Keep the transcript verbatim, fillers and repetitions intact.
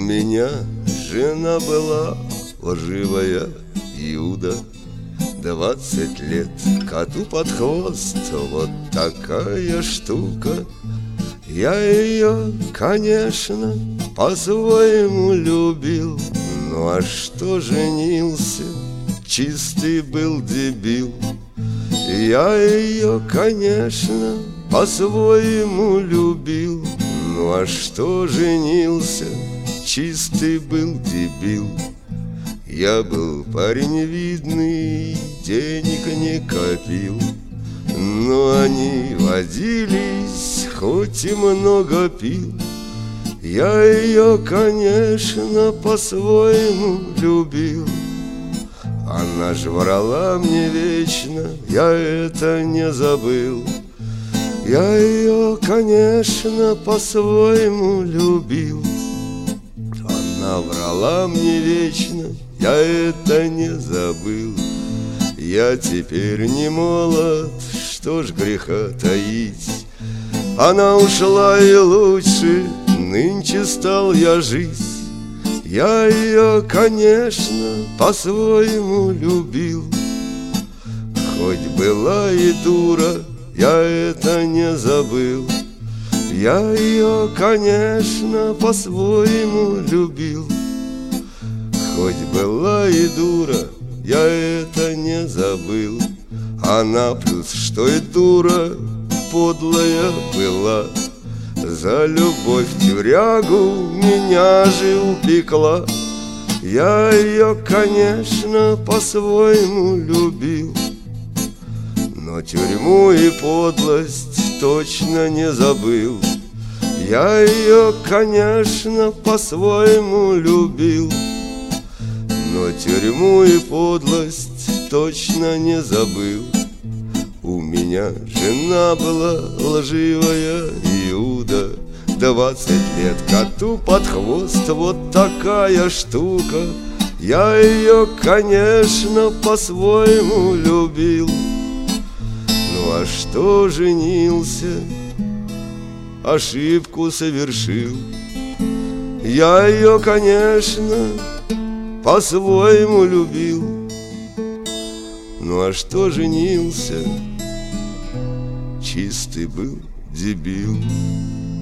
меня жена была лживая Иуда. Двадцать лет коту под хвост, вот такая штука. Я ее, конечно, по-своему любил. Ну а что женился, чистый был дебил. Я ее, конечно, по-своему любил. Ну а что женился, чистый был дебил. Я был парень видный, денег не копил. Но они водились, хоть и много пил. Я ее, конечно, по-своему любил. Она ж врала мне вечно, я это не забыл. Я ее, конечно, по-своему любил. Она врала мне вечно, я это не забыл. Я теперь не молод, что ж греха таить. Она ушла и лучше, нынче стал я жить. Я ее, конечно, по-своему любил. Хоть была и дура, я это не забыл. Я ее, конечно, по-своему любил. Хоть была и дура, я это не забыл. Она плюс, что и дура, подлая была. За любовь тюрягу меня же упекла. Я ее, конечно, по-своему любил. Но тюрьму и подлость точно не забыл. Я ее, конечно, по-своему любил. Но тюрьму и подлость точно не забыл. У меня жена была лживая Иуда. Двадцать лет коту под хвост, вот такая штука. Я ее, конечно, по-своему любил. Ну а что женился, ошибку совершил. Я ее, конечно, по-своему любил. Ну а что женился, чистый был дебил.